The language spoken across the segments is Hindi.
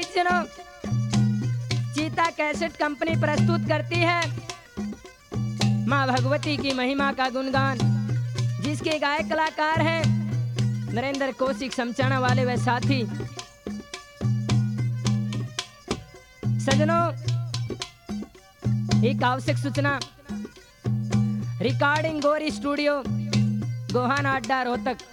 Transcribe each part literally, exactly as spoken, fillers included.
परिजनों, चीता कैसेट कंपनी प्रस्तुत करती है माँ भगवती की महिमा का गुणगान, जिसके गायक कलाकार हैं नरेंद्र कौशिक समचाना वाले व साथी। सजनों, एक आवश्यक सूचना, रिकॉर्डिंग गौरी स्टूडियो, गोहाना अड्डा, रोहतक।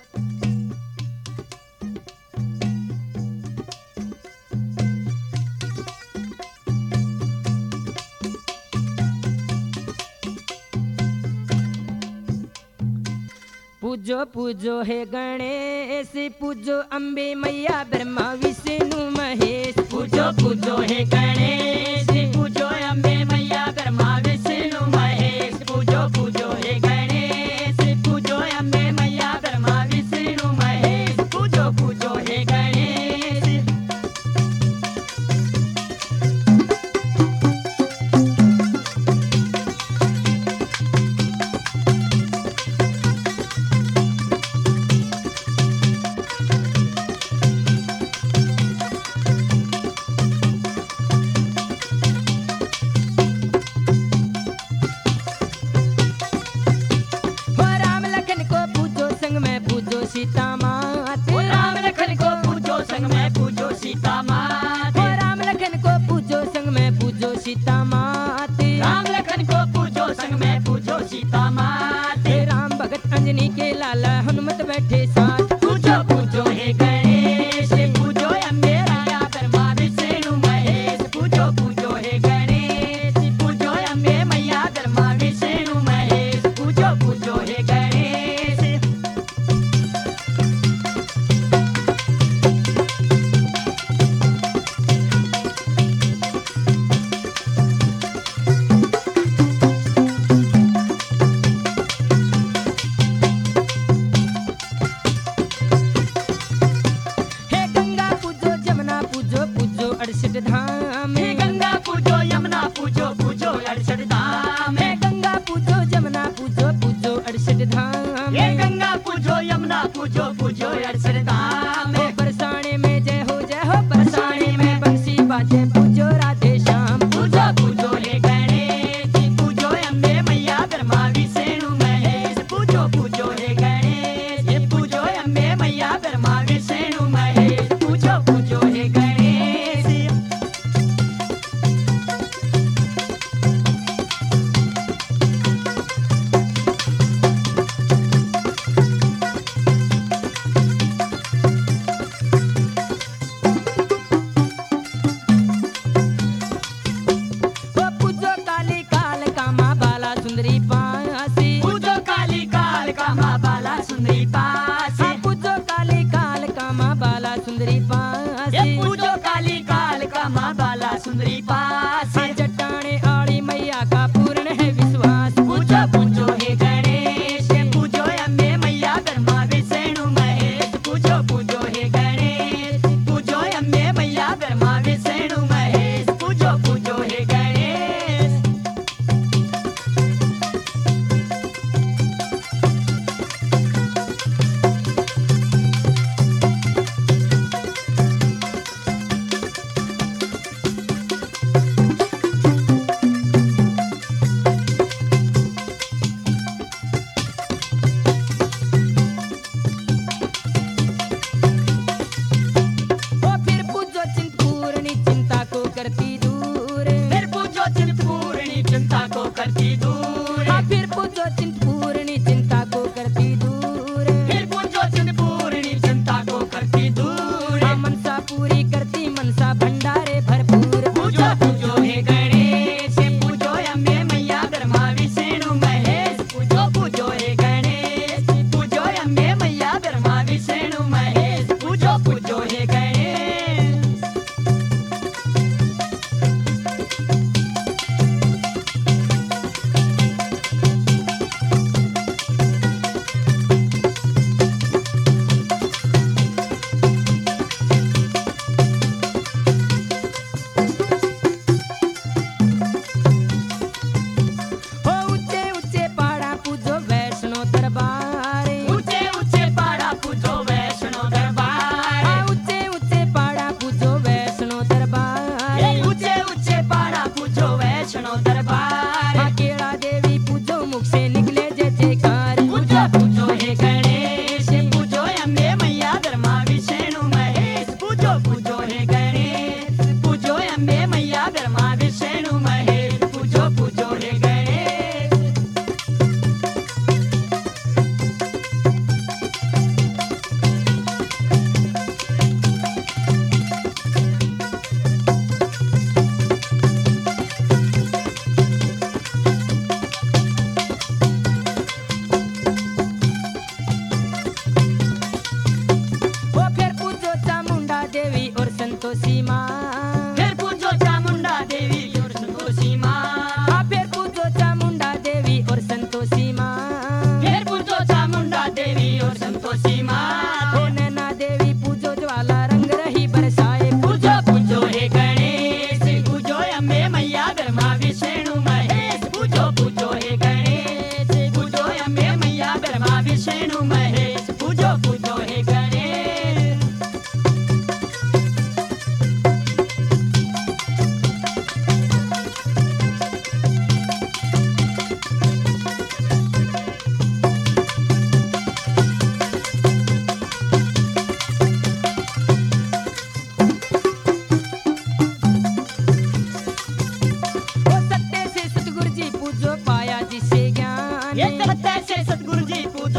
पूजो पूजो हे गणेश, पूजो अम्बे मैया ब्रह्मा विष्णु महेश। पूजो पूजो हे गणेश, पूजो अम्बे मैया ब्रह्मा विष्णु महेश। पूजो पूजो हे गणेश, पूजो अम्बे मैया ब्रह्मा विष्णु महेश। पूजो पूजो हे गणेश। सीता मात, ओ राम लखन को पूजो संग में पूजो सीता मात। ओ राम लखन को पूजो संग में पूजो सीता मात। राम लखन को पूजो संग में पूजो सीता मात। राम भगत अंजनी के लाला हनुमत बैठे साथ। पूजो पूजो हे गणेश, पूजो अम्बे मैया ब्रह्मा विष्णु महेश। पूजो पूजो हे गणेश, पूजो अम्बे मैया ब्रह्मा विष्णु महेश। पूजो पूजो हे गणेश। अड़सठ धाम, हे गंगा पूजो यमुना पूजो पूजो अड़सठ धाम। हे गंगा पूजो जमुना पूजो पूजो अड़सठ धाम। हे गंगा पूजो यमुना पूजो पूजो अड़सठ धाम। बरसाने में जय हो जय हो, बरसाने में बंसी बाजे पूजो राधे श्याम। पूजो पूजो हे गणेश, पूजो अम्बे मैया ब्रह्मा विष्णु महेश। पूजो पूजो हे गणेश, पूजो अम्बे मैया ब्रह्मा विष्णु महेश। पूजो पूजो हे गणेश।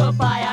पाया